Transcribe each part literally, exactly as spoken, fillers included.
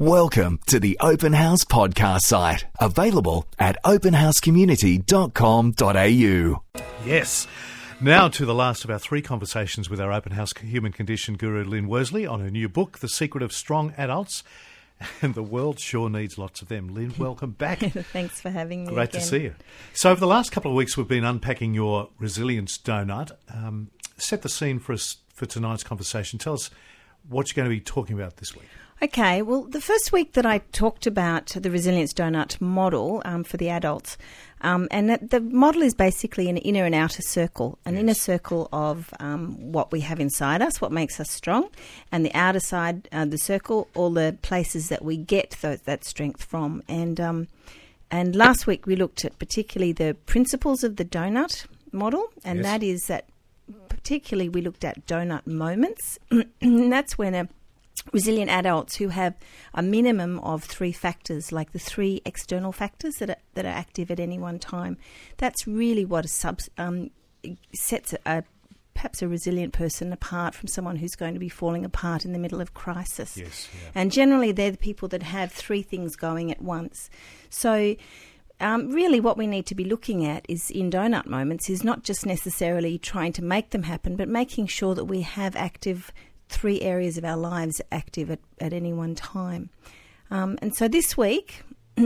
Welcome to the Open House podcast site, available at open house community dot com dot a u. Yes. Now to the last of our three conversations with our Open House human condition guru, Lynn Worsley, on her new book, The Secret of Strong Adults. And the world sure needs lots of them. Lynn, welcome back. Thanks for having me Great again. to see you. So over the last couple of weeks, we've been unpacking your resilience donut. Um, set the scene for us for tonight's conversation. Tell us what you're going to be talking about this week. Okay, well, the first week that I talked about the Resilience Donut model um, for the adults, um, and that the model is basically an inner and outer circle, an yes. inner circle of um, what we have inside us, what makes us strong, and the outer side, uh, the circle, all the places that we get those, that strength from. And um, and last week we looked at particularly the principles of the donut model, and yes. that is that particularly we looked at donut moments, and that's when a resilient adults who have a minimum of three factors, like the three external factors that are, that are active at any one time. That's really what a sub, um, sets a, a perhaps a resilient person apart from someone who's going to be falling apart in the middle of crisis. Yes, yeah. And generally they're the people that have three things going at once. So Um, really what we need to be looking at is in donut moments is not just necessarily trying to make them happen, but making sure that we have active three areas of our lives active at, at any one time. Um, and so this week,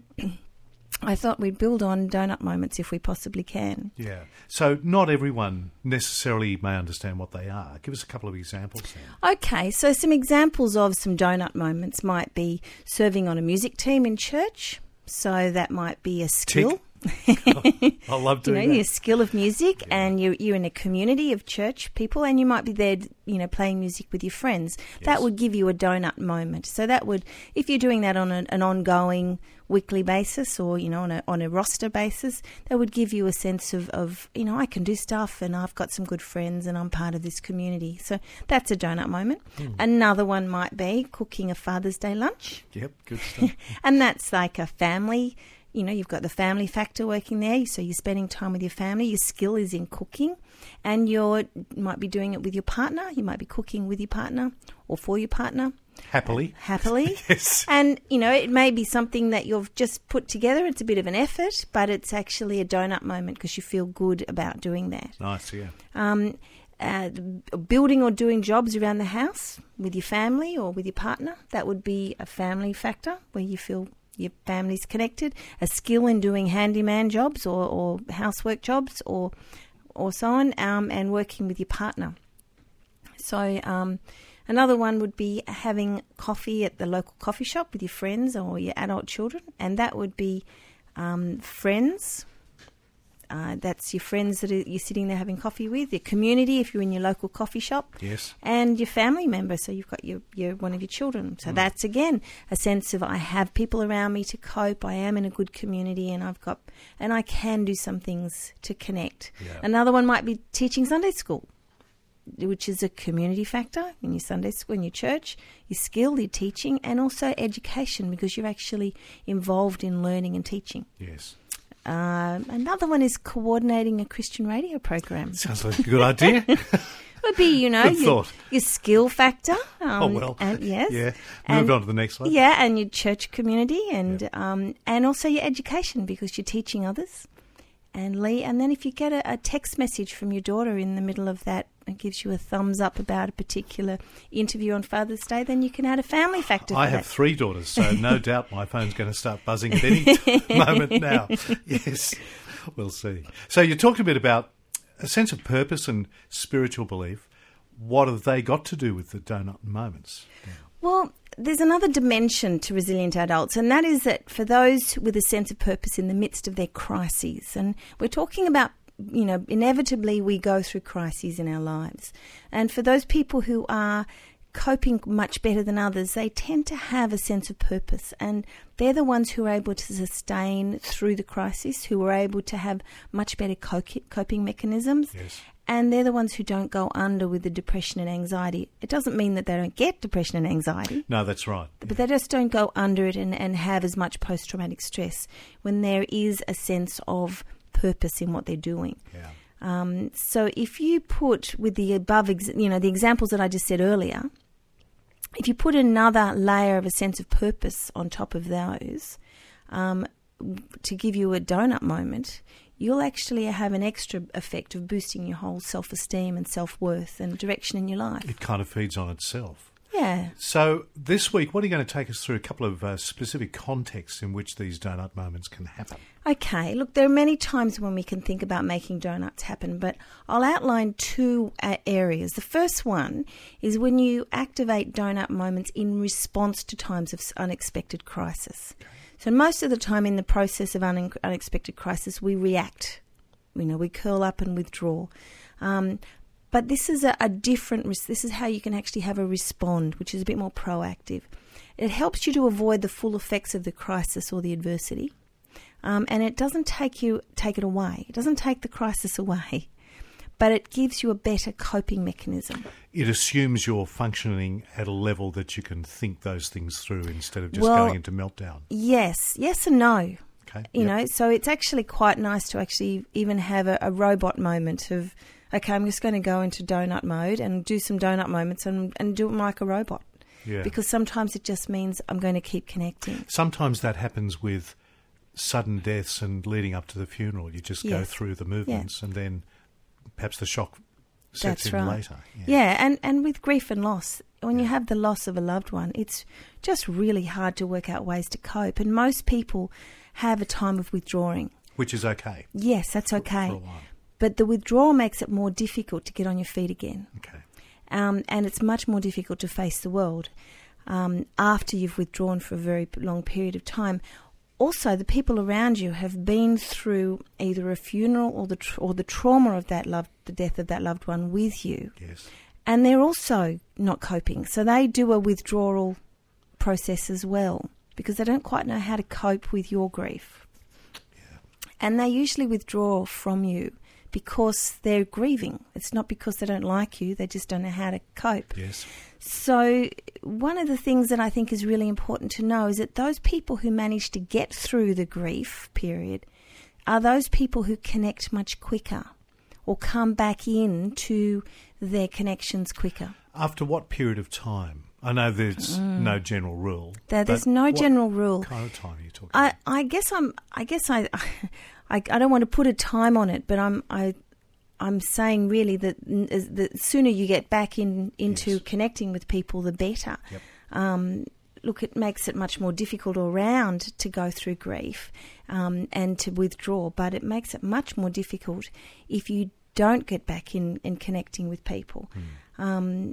I thought we'd build on donut moments if we possibly can. Yeah. So not everyone necessarily may understand what they are. Give us a couple of examples then. Okay, so some examples of some donut moments might be serving on a music team in church. So that might be a skill. Tick. I love doing you know, that. your skill of music, Yeah. and you're, you're in a community of church people, and you might be there, you know, playing music with your friends. Yes. That would give you a donut moment. So that would, if you're doing that on a, an ongoing weekly basis, or you know, on a on a roster basis, that would give you a sense of, of you know, I can do stuff, and I've got some good friends, and I'm part of this community. So that's a donut moment. Hmm. Another one might be cooking a Father's Day lunch. Yep, good stuff. And that's like a family. You know, you've got the family factor working there, so you're spending time with your family. Your skill is in cooking, and you might be doing it with your partner. You might be cooking with your partner or for your partner. Happily. Happily. Yes. And, you know, it may be something that you've just put together. It's a bit of an effort, but it's actually a donut moment because you feel good about doing that. Nice, yeah. Um, uh, building or doing jobs around the house with your family or with your partner, that would be a family factor where you feel your family's connected. A skill in doing handyman jobs or, or housework jobs or or so on, um, and working with your partner. So um, another one would be having coffee at the local coffee shop with your friends or your adult children, and that would be um, friends. Uh, that's your friends that are, you're sitting there having coffee with, your community if you're in your local coffee shop, Yes. and your family member. So you've got your, your one of your children. So mm. that's again a sense of I have people around me to cope. I am in a good community, and I've got and I can do some things to connect. Yeah. Another one might be teaching Sunday school, which is a community factor in your Sunday school, in your church, your skill, your teaching, and also education because you're actually involved in learning and teaching. Yes. Uh, another one is coordinating a Christian radio program. Sounds like a good idea. Would be, you know, Good your, thought. your skill factor. Um, Oh, well. And, yes. Yeah. And- Moved on to the next one. Yeah, and your church community and Yeah. um, and also your education because you're teaching others. And Lee, and then if you get a, a text message from your daughter in the middle of that, it gives you a thumbs up about a particular interview on Father's Day, then you can add a family factor for I have that. three daughters, so no doubt my phone's going to start buzzing at any moment now. Yes, we'll see. So you talked a bit about a sense of purpose and spiritual belief. What have they got to do with the donut moments? Yeah. Well, there's another dimension to resilient adults, and that is that for those with a sense of purpose in the midst of their crises, and we're talking about, you know, inevitably we go through crises in our lives. And for those people who are coping much better than others, they tend to have a sense of purpose, and they're the ones who are able to sustain through the crisis, who are able to have much better coping mechanisms. Yes. And they're the ones who don't go under with the depression and anxiety. It doesn't mean that they don't get depression and anxiety. No, that's right. But they just don't go under it and, and have as much post-traumatic stress when there is a sense of purpose in what they're doing. Yeah. Um, so if you put with the above, ex- you know, the examples that I just said earlier, if you put another layer of a sense of purpose on top of those, um, to give you a donut moment, you'll actually have an extra effect of boosting your whole self-esteem and self-worth and direction in your life. It kind of feeds on itself. Yeah. So this week, what are you going to take us through a couple of uh, specific contexts in which these donut moments can happen? Okay. Look, there are many times when we can think about making donuts happen, but I'll outline two uh, areas. The first one is when you activate donut moments in response to times of unexpected crisis. Okay. So most of the time in the process of un- unexpected crisis, we react. You know, we curl up and withdraw. Um, but this is a, a different, this is how you can actually have a respond, which is a bit more proactive. It helps you to avoid the full effects of the crisis or the adversity. Um, and it doesn't take you, take it away. It doesn't take the crisis away, but it gives you a better coping mechanism. It assumes you're functioning at a level that you can think those things through instead of just well, going into meltdown. Yes, yes and no. Okay. You yep. know, so it's actually quite nice to actually even have a, a robot moment of, okay, I'm just going to go into donut mode and do some donut moments and, and do it like a robot. Yeah. Because sometimes it just means I'm going to keep connecting. Sometimes that happens with sudden deaths and leading up to the funeral. You just yes. go through the movements yeah. and then perhaps the shock sets That's in right. later. Yeah, yeah and, and with grief and loss, when yeah. you have the loss of a loved one, it's just really hard to work out ways to cope. And most people have a time of withdrawing. Which is okay. Yes, that's okay. For, for a while. But the withdrawal makes it more difficult to get on your feet again. Okay. Um, and it's much more difficult to face the world um, after you've withdrawn for a very long period of time. Also, the people around you have been through either a funeral or the tra- or the trauma of that love, the death of that loved one with you. Yes. And they're also not coping. So they do a withdrawal process as well because they don't quite know how to cope with your grief. Yeah. And they usually withdraw from you because they're grieving. It's not because they don't like you, they just don't know how to cope. Yes. So one of the things that I think is really important to know is that those people who manage to get through the grief period are those people who connect much quicker or come back into their connections quicker. After what period of time? I know there's mm. no general rule. There, there's no general rule. What kind of time are you talking I, about? I guess I'm. I guess I, I. I don't want to put a time on it, but I'm. I. I'm saying really that the sooner you get back in into yes. connecting with people, the better. Yep. Um, look, it makes it much more difficult all round to go through grief um, and to withdraw, but it makes it much more difficult if you don't get back in, in connecting with people. Mm. Um,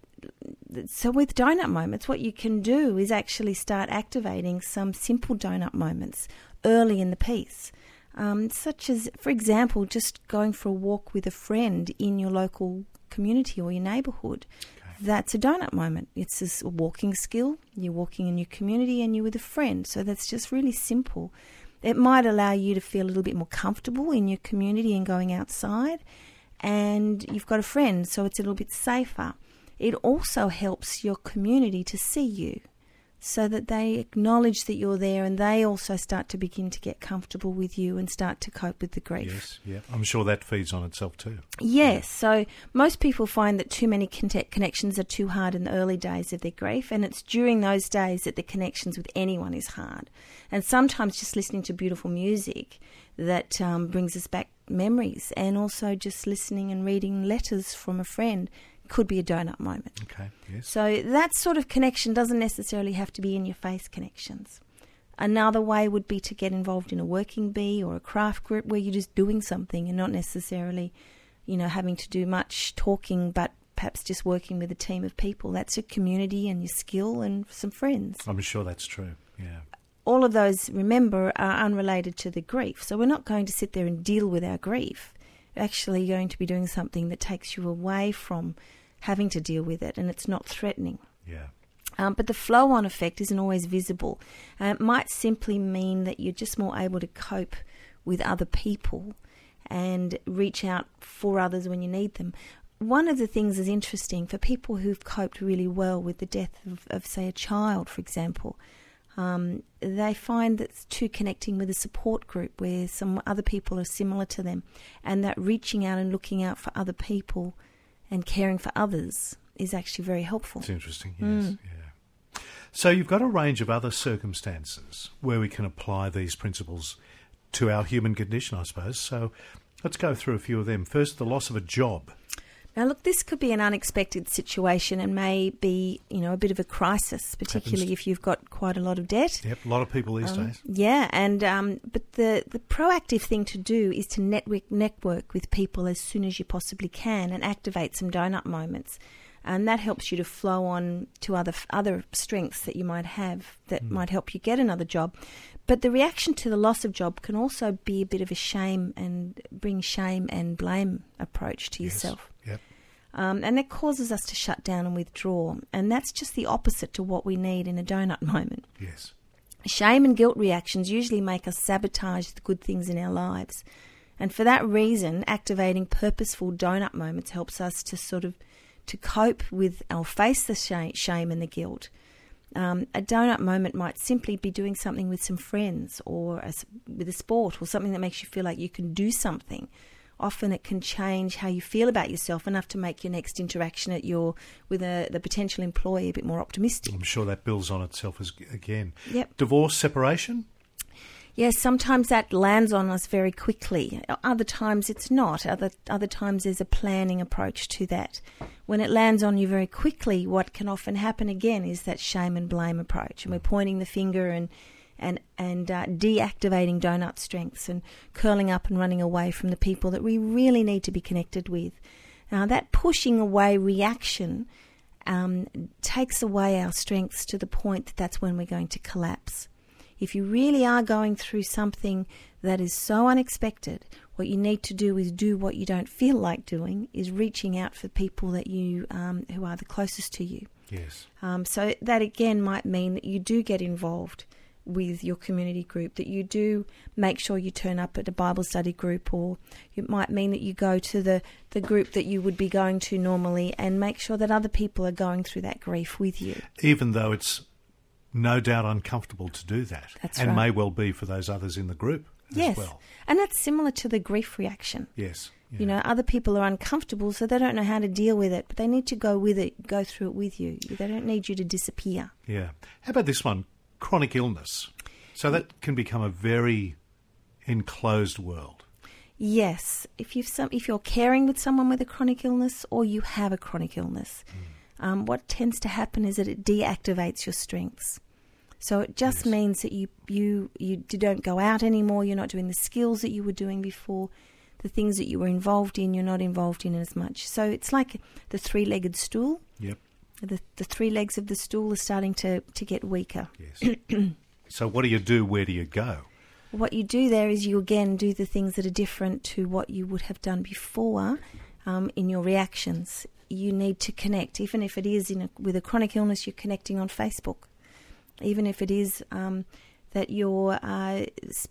so with donut moments, what you can do is actually start activating some simple donut moments early in the piece. Um, such as, for example, just going for a walk with a friend in your local community or your neighbourhood. Okay. That's a donut moment. It's a walking skill. You're walking in your community and you're with a friend. So that's just really simple. It might allow you to feel a little bit more comfortable in your community and going outside. And you've got a friend, so it's a little bit safer. It also helps your community to see you, so that they acknowledge that you're there and they also start to begin to get comfortable with you and start to cope with the grief. Yes, yeah. I'm sure that feeds on itself too. Yes, so most people find that too many connections are too hard in the early days of their grief, and it's during those days that the connections with anyone is hard. And sometimes just listening to beautiful music that um, brings us back memories, and also just listening and reading letters from a friend could be a donut moment. Okay, yes. So that sort of connection doesn't necessarily have to be in-your-face connections. Another way would be to get involved in a working bee or a craft group where you're just doing something and not necessarily, you know, having to do much talking, but perhaps just working with a team of people. That's your community and your skill and some friends. I'm sure that's true, yeah. All of those, remember, are unrelated to the grief. So we're not going to sit there and deal with our grief. We're actually going to be doing something that takes you away from having to deal with it, and it's not threatening. Yeah. Um, but the flow-on effect isn't always visible. Uh, it might simply mean that you're just more able to cope with other people and reach out for others when you need them. One of the things is interesting for people who've coped really well with the death of, of say, a child, for example. Um, they find that too connecting with a support group where some other people are similar to them, and that reaching out and looking out for other people and caring for others is actually very helpful. It's interesting, yes. Mm. Yeah. So you've got a range of other circumstances where we can apply these principles to our human condition, I suppose. So let's go through a few of them. First, the loss of a job. Now, look, this could be an unexpected situation and may be, you know, a bit of a crisis, particularly Happens. if you've got quite a lot of debt. Yep, a lot of people these um, days. Yeah, and um, but the, the proactive thing to do is to network network with people as soon as you possibly can and activate some donut moments. And that helps you to flow on to other other strengths that you might have that mm. might help you get another job. But the reaction to the loss of job can also be a bit of a shame and bring shame and blame approach to yes. yourself. Yep. Um, and that causes us to shut down and withdraw. And that's just the opposite to what we need in a donut moment. Yes. Shame and guilt reactions usually make us sabotage the good things in our lives. And for that reason, activating purposeful donut moments helps us to sort of to cope with or face the shame and the guilt. Um, a donut moment might simply be doing something with some friends or a, with a sport or something that makes you feel like you can do something. Often it can change how you feel about yourself enough to make your next interaction at your with a, the potential employee a bit more optimistic. I'm sure that builds on itself as, again. Yep. Divorce, separation? Yes, sometimes that lands on us very quickly. Other times it's not. Other other times there's a planning approach to that. When it lands on you very quickly, what can often happen again is that shame and blame approach. And we're pointing the finger and and, and uh, deactivating donut strengths and curling up and running away from the people that we really need to be connected with. Now, that pushing away reaction um, takes away our strengths to the point that that's when we're going to collapse. If you really are going through something that is so unexpected, what you need to do is do what you don't feel like doing, is reaching out for people that you um, who are the closest to you. Yes. Um, so that again might mean that you do get involved with your community group, that you do make sure you turn up at a Bible study group, or it might mean that you go to the, the group that you would be going to normally and make sure that other people are going through that grief with you. Even though it's no doubt uncomfortable to do that. That's and right. may well be for those others in the group as yes. well. And that's similar to the grief reaction. Yes. Yeah. You know, other people are uncomfortable, so they don't know how to deal with it, but they need to go with it, go through it with you. They don't need you to disappear. Yeah. How about this one? Chronic illness. So that can become a very enclosed world. Yes. If you've some, if you're caring with someone with a chronic illness or you have a chronic illness, mm. um, what tends to happen is that it deactivates your strengths. So it just yes. means that you, you, you don't go out anymore, you're not doing the skills that you were doing before, the things that you were involved in, you're not involved in as much. So it's like the three-legged stool. Yep. The, the three legs of the stool are starting to, to get weaker. Yes. So what do you do? Where do you go? What you do there is you again do the things that are different to what you would have done before um, in your reactions. You need to connect. Even if it is in a, with a chronic illness, you're connecting on Facebook. Even if it is um, that you're uh,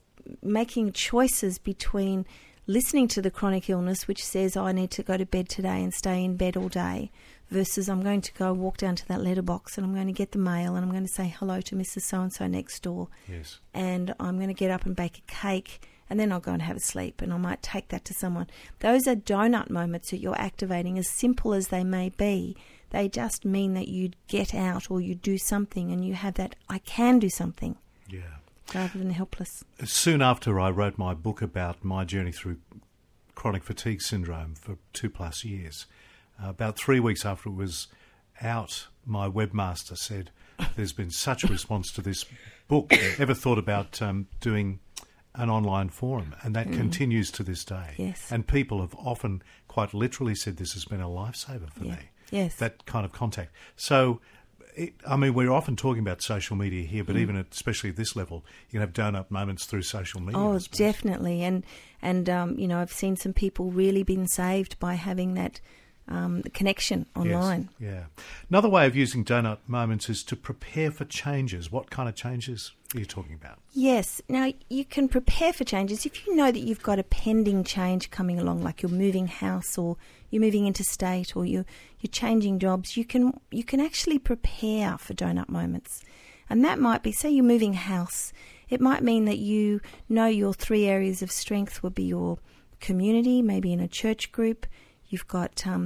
making choices between listening to the chronic illness, which says, oh, I need to go to bed today and stay in bed all day, versus I'm going to go walk down to that letterbox and I'm going to get the mail and I'm going to say hello to Missus So-and-so next door. Yes. And I'm going to get up and bake a cake and then I'll go and have a sleep and I might take that to someone. Those are donut moments that you're activating, as simple as they may be. They just mean that you get out or you do something and you have that, I can do something. Yeah. Rather than helpless. Soon after I wrote my book about my journey through chronic fatigue syndrome for two plus years, uh, about three weeks after it was out, my webmaster said, there's been such a response to this book. Ever thought about um, doing an online forum? And that mm. continues to this day. Yes. And people have often quite literally said this has been a lifesaver for yeah. me. Yes. That kind of contact. So, it, I mean, we're often talking about social media here, but mm. even at, especially at this level, you can have donut moments through social media. Oh, definitely. And, and um, you know, I've seen some people really been saved by having that um, connection online. Yes, yeah. Another way of using donut moments is to prepare for changes. What kind of changes are you talking about? Yes. Now, you can prepare for changes if you know that you've got a pending change coming along, like you're moving house or you're moving interstate or you're, you're changing jobs. You can you can actually prepare for donut moments. And that might be, say you're moving house, it might mean that you know your three areas of strength would be your community, maybe in a church group. You've got um,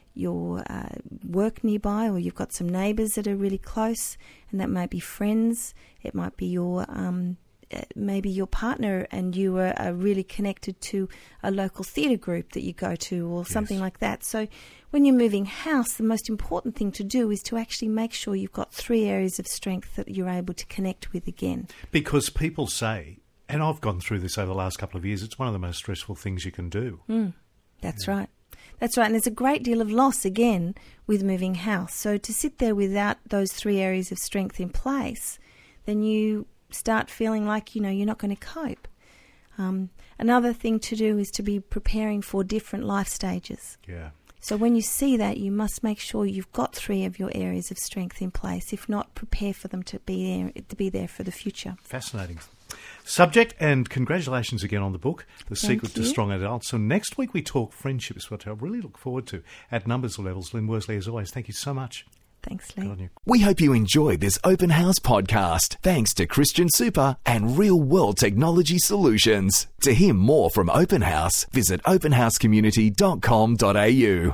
your uh, work nearby, or you've got some neighbours that are really close, and that might be friends. It might be your um, maybe your partner, and you are, are really connected to a local theatre group that you go to, or something Yes. like that. So when you're moving house, the most important thing to do is to actually make sure you've got three areas of strength that you're able to connect with again. Because people say, and I've gone through this over the last couple of years, it's one of the most stressful things you can do. Mm, that's right. That's right. And there's a great deal of loss, again, with moving house. So to sit there without those three areas of strength in place, then you start feeling like, you know, you're not going to cope. Um, another thing to do is to be preparing for different life stages. Yeah. So when you see that, you must make sure you've got three of your areas of strength in place. If not, prepare for them to be there, to be there for the future. Fascinating subject, and congratulations again on the book, The Thank Secret to you. Strong Adults. So next week we talk friendships, which I really look forward to at numbers levels. Lynn Worsley, as always, thank you so much. Thanks, Good Lee. on you. We hope you enjoyed this Open House podcast, thanks to Christian Super and Real World Technology Solutions. To hear more from Open House, visit open house community dot com dot a u.